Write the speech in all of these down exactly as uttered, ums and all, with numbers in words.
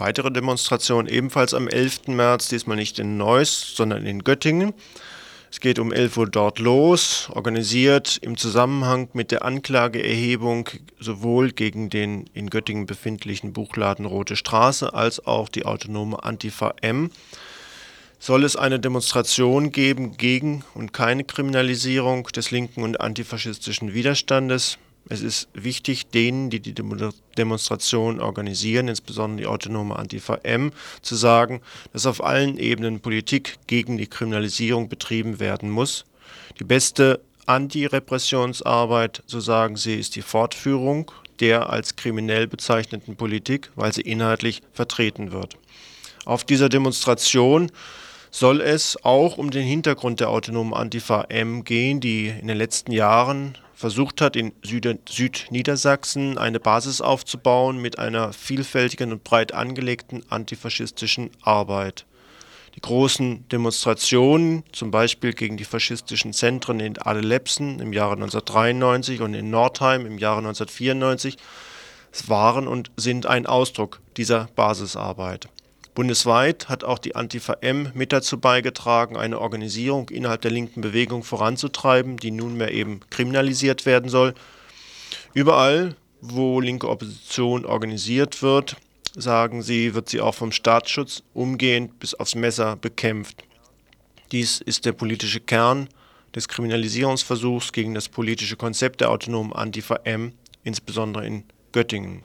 weitere Demonstration ebenfalls am elften März, diesmal nicht in Neuss, sondern in Göttingen. Es geht um elf Uhr dort los, organisiert im Zusammenhang mit der Anklageerhebung sowohl gegen den in Göttingen befindlichen Buchladen Rote Straße als auch die autonome Antifa M. Soll es eine Demonstration geben gegen und keine Kriminalisierung des linken und antifaschistischen Widerstandes. Es ist wichtig, denen, die die Demonstration organisieren, insbesondere die autonome Antifa M, zu sagen, dass auf allen Ebenen Politik gegen die Kriminalisierung betrieben werden muss. Die beste Antirepressionsarbeit, so sagen sie, ist die Fortführung der als kriminell bezeichneten Politik, weil sie inhaltlich vertreten wird. Auf dieser Demonstration soll es auch um den Hintergrund der autonomen Antifa M gehen, die in den letzten Jahren versucht hat, in Süd- Südniedersachsen eine Basis aufzubauen mit einer vielfältigen und breit angelegten antifaschistischen Arbeit. Die großen Demonstrationen, zum Beispiel gegen die faschistischen Zentren in Adelepsen im Jahre neunzehnhundertdreiundneunzig und in Nordheim im Jahre neunzehnhundertvierundneunzig, waren und sind ein Ausdruck dieser Basisarbeit. Bundesweit hat auch die Antifa M mit dazu beigetragen, eine Organisierung innerhalb der linken Bewegung voranzutreiben, die nunmehr eben kriminalisiert werden soll. Überall, wo linke Opposition organisiert wird, sagen sie, wird sie auch vom Staatsschutz umgehend bis aufs Messer bekämpft. Dies ist der politische Kern des Kriminalisierungsversuchs gegen das politische Konzept der autonomen Antifa M, insbesondere in Göttingen.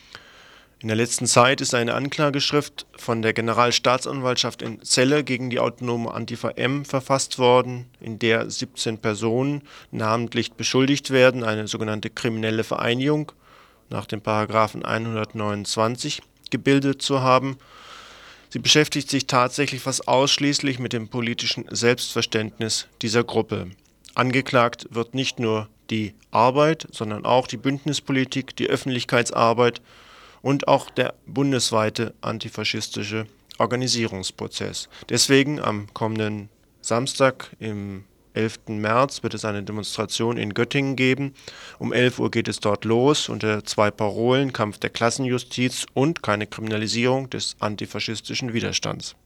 In der letzten Zeit ist eine Anklageschrift von der Generalstaatsanwaltschaft in Celle gegen die autonome Antifa M verfasst worden, in der siebzehn Personen namentlich beschuldigt werden, eine sogenannte kriminelle Vereinigung nach dem Paragraphen hundertneunundzwanzig gebildet zu haben. Sie beschäftigt sich tatsächlich fast ausschließlich mit dem politischen Selbstverständnis dieser Gruppe. Angeklagt wird nicht nur die Arbeit, sondern auch die Bündnispolitik, die Öffentlichkeitsarbeit und auch der bundesweite antifaschistische Organisierungsprozess. Deswegen am kommenden Samstag, im elften März, wird es eine Demonstration in Göttingen geben. Um elf Uhr geht es dort los unter zwei Parolen: Kampf der Klassenjustiz und keine Kriminalisierung des antifaschistischen Widerstands.